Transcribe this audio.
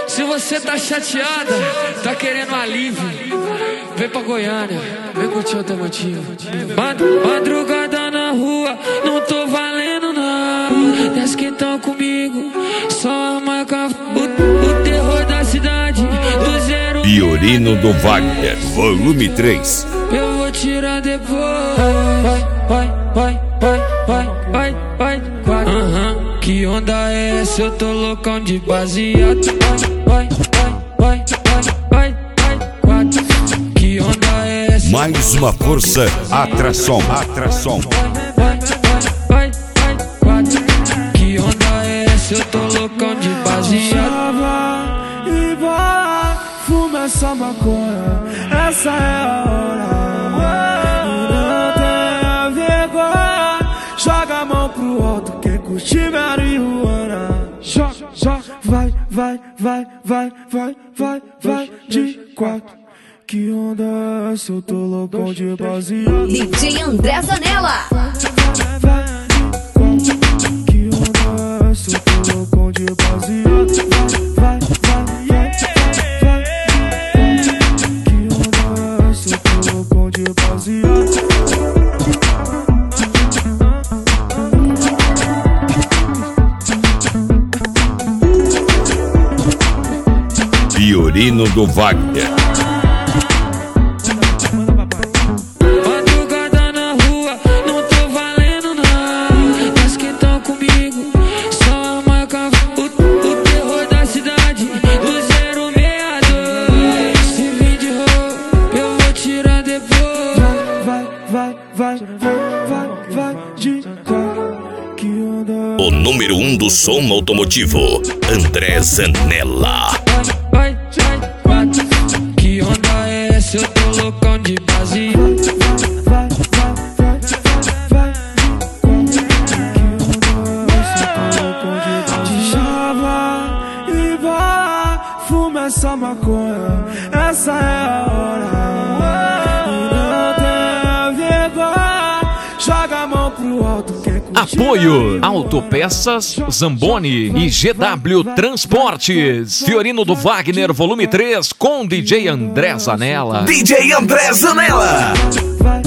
Se você tá chateada, tá querendo alívio, vem pra Goiânia, vem curtir o automotivo. Madrugada na rua, não tô valendo não. Desce que tão comigo, só marca o terror da cidade, do zero. Fiorino do Wagner, volume 3. Eu vou tirar depois. Vai. Que onda é essa? Eu tô loucão de baseado. Vai. Que onda é essa? Mais uma força, atração. Vai. Que onda é essa? Eu tô loucão de baseado. E vai, fuma essa maconha, essa é a hora. Não tenha vergonha, joga a mão pro alto, quem curtir marihuana. Joga, vai de quatro. Que onda é essa? Eu tô loucão de baseado. DJ André Zanella. Vai de quatro. Que onda é essa? Eu tô loucão de baseado. Vai. Que onda é essa? Eu tô loucão de baseado. Fiorino do Wagner. Madrugada na rua, não tô valendo não. Mas quem tão comigo, só marca o terror da cidade, do 062. Se vir de roupa, eu vou tirar depois. Vai de quatro. Que onda é O número 1 do som automotivo, André Zanella. Vai. Que onda é essa? Eu tô loucão de base. vai. E vai, fuma essa maconha, essa é a hora. Não tenha vergonha, joga a mão pro alto, quem curtir. Apoio Autopeças Zamboni e GW Transportes. Fiorino do Wagner, volume 3, com DJ André Zanella. DJ André Zanella. Vai